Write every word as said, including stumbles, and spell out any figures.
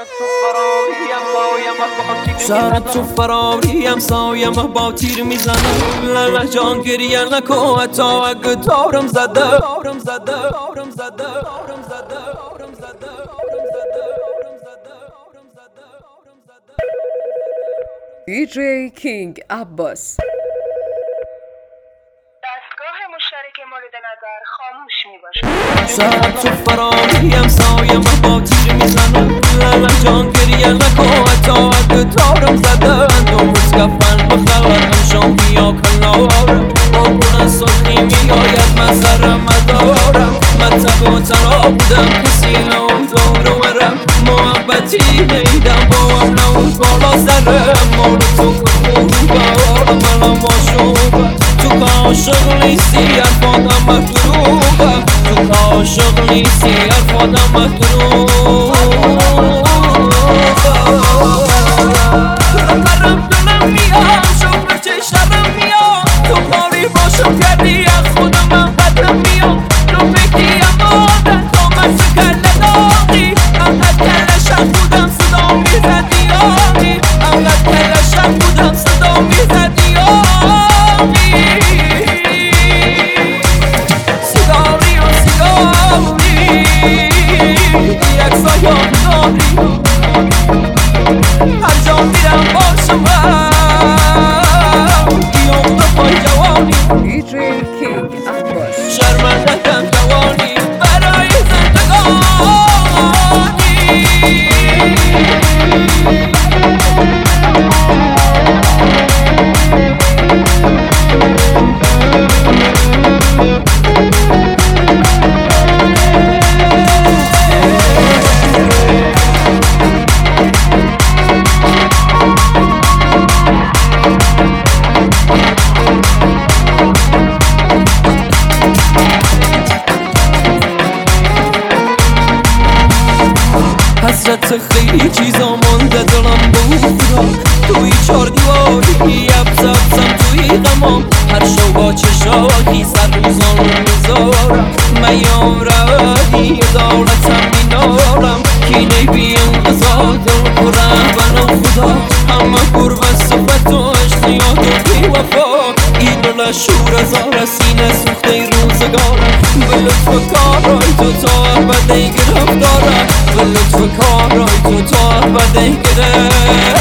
سرت تو فراریم سایم با تیر میزنم لالا جان گریه نکن حتی اگه تارم زده تارم زده تارم زده تارم زده تارم زده دی جی کینگ عباس. دستگاه مشترک مورد نظر خاموش میباشد. سرت تو فراریم سایم با تیر میزنم لالا جان گریه نکن حتی اگه تارم زده دو مسکفن بخلقم شام بیا کنارم با گونه سخی میاید من سرم مدارم من تب و تنها بودم کسی نود دور مرم محبتی نیدم با هم نود بالا سرم مورد تو کنموبه آرم منم باشوبه تو که عاشق نیستی حرفاتم مدروبه تو که عاشق نیستی حرفاتم مدروبه برم دلم میاد شکر چه شبم میاد تو کاری باشم کردی از خودم من بدم میاد تو فکریم آدن تا من شکل داغی انقدر کلشم بودم صدا میزدی آقی انقدر کلشم بودم صدا میزدی آقی سیگاری و سیگاری یک سایان داری هر جا میرم باشم بیام تو پای جوانی دی جی کینگ عباس. شرمنده‌ام جوانی برای زندگانی حسرت خیلی چیزا مونده دلم بودم توی چار دیواری یب زبزم توی غمام هر شو با چشاکی سر روزان رو میذارم میام روی دولتم مینارم کینه بی انقضا دل پرم بنا خدا همه پر و صفت و عشق یاد و بی وفا این دل شور هزار سینه سوخته روزگارم به لطف کارای تو تا ابد گرفتارم به لطف کارای تو تا ابد گرفتارم